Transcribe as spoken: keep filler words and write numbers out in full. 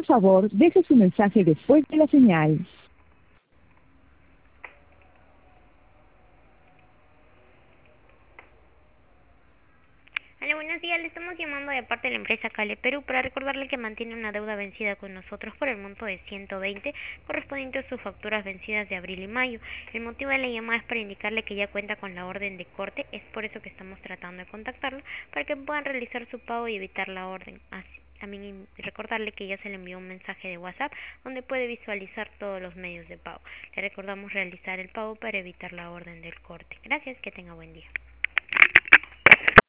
Por favor, deje su mensaje después de la señal. Hola, buenos días. Le estamos llamando de parte de la empresa Cale Perú para recordarle que mantiene una deuda vencida con nosotros por el monto de ciento veinte, correspondiente a sus facturas vencidas de abril y mayo. El motivo de la llamada es para indicarle que ya cuenta con la orden de corte. Es por eso que estamos tratando de contactarlo para que puedan realizar su pago y evitar la orden. Así, también recordarle que ya se le envió un mensaje de WhatsApp donde puede visualizar todos los medios de pago. Le recordamos realizar el pago para evitar la orden del corte. Gracias, que tenga buen día.